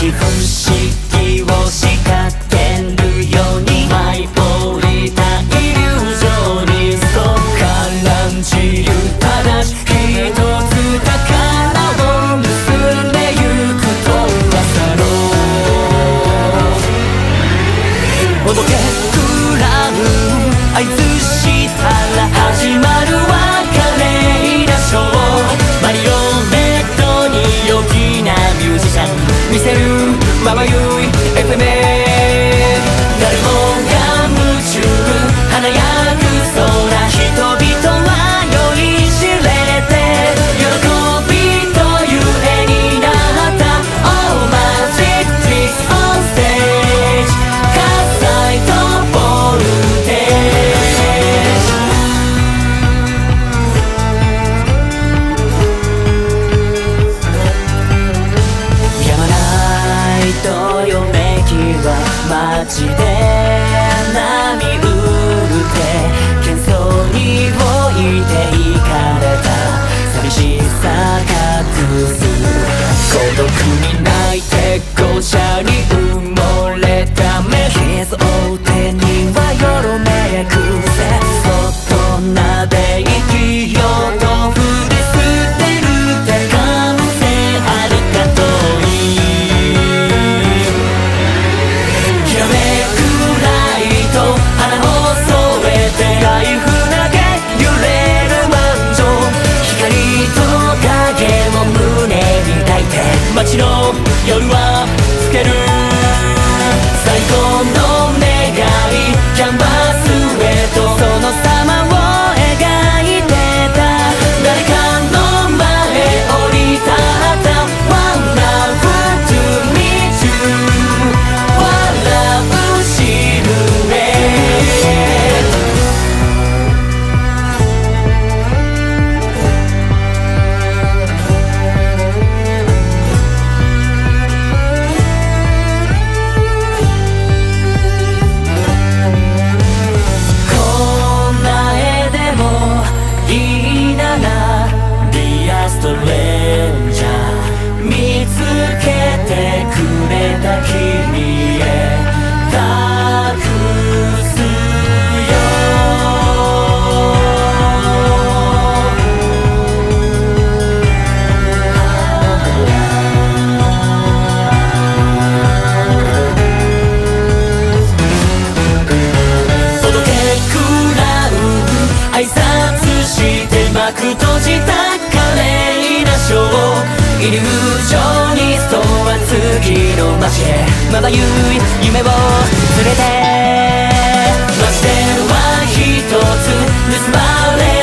に不思議を仕掛けるように舞い降りたイリュージョンにそう感じるただし一つ宝を盗んでゆくと噂のおどけくらう合図したら始まる別れなショーマリオネットに陽気なミュージシャン見せるまばゆい FM 誰もが夢中華やぐ空人々は酔いしれて喜びという絵になった Oh Magic Tricks on Stage 喝采とボルテージやまないとよめきは街で波打って喧騒に置いていかれた寂しさ隠す孤独に泣いて校舎に埋もれた目傷を手にはよろめくぜそっとなで生きようと振り捨てるって可能性あるかといいきらめくライト花を添えてライフ投げ揺れる満場光と影も胸に抱いて街の夜は更ける最高の願いキャンバスへとその様を描いてた誰かの前降り立った One love to meet you 笑うシルエットこんな絵でもいいならリアストレンジャー見つけてくれた君へ託すよ届けくらう挨拶して幕閉じた華麗なショーイリュージョニストは次の街へまばゆい夢を連れて街では一つ盗まれ